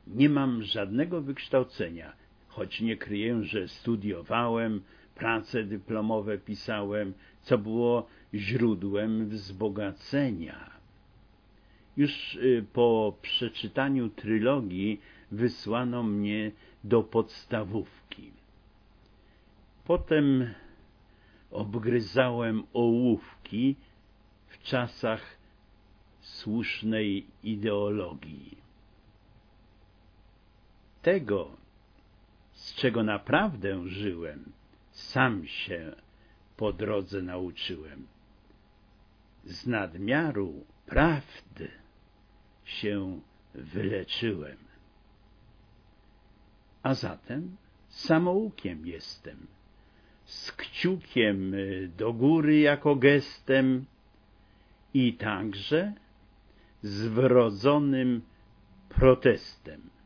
Nie mam żadnego wykształcenia, choć nie kryję, że studiowałem, prace dyplomowe pisałem, co było źródłem wzbogacenia. Już po przeczytaniu trylogii wysłano mnie do podstawówki. Potem obgryzałem ołówki w czasach słusznej ideologii. Tego, z czego naprawdę żyłem, sam się po drodze nauczyłem. Z nadmiaru prawdy się wyleczyłem. A zatem samoukiem jestem, z kciukiem do góry jako gestem i także z wrodzonym protestem.